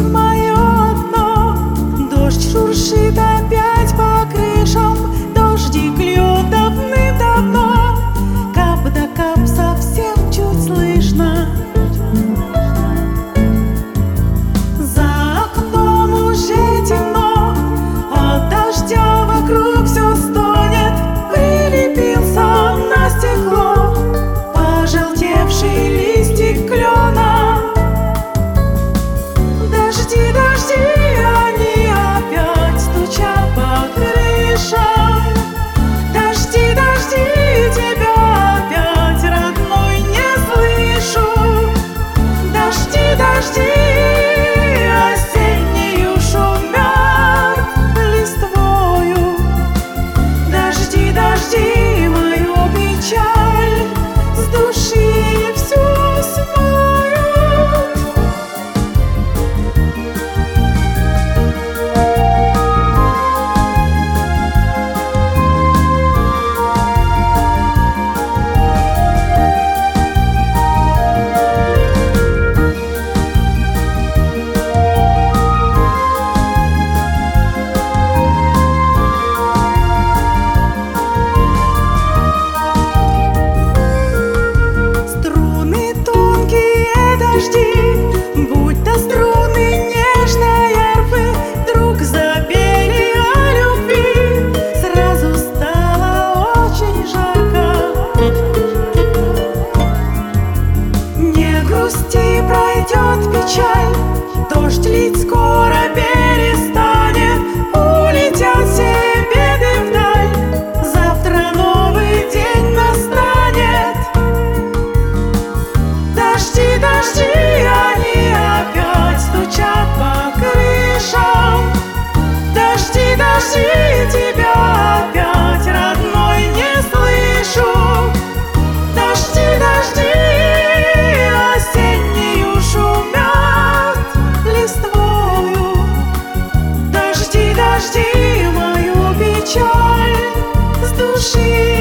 мое окно. Дождь шуршит опять по крышам, дождик льет давным-давно. Кап да кап совсем чуть слышно. За окном уже темно, от дождя вокруг все стонет. Прилепился на стекло пожелтевший листик клена. Дожди, дожди, они опять стучат по крышам. Дожди, дожди, тебя опять, родной, не слышу. Дожди, дожди, осеннею шумят листвою. Дожди, дожди, мою печаль с души всю смоют. Струны тонкие дожди, будь то струны нежной арфы, вдруг запели о любви. Сразу стало очень жарко. Не грусти, пройдет печаль, дождь лить скоро перестанет. Улетят все беды вдаль, завтра новый день настанет. Дожди, дожди, они опять стучат по крышам. Дожди, дожди, тебя опять, родной, не слышу. Дожди, дожди, осеннею шумят листвою. Дожди, дожди, мою печаль с души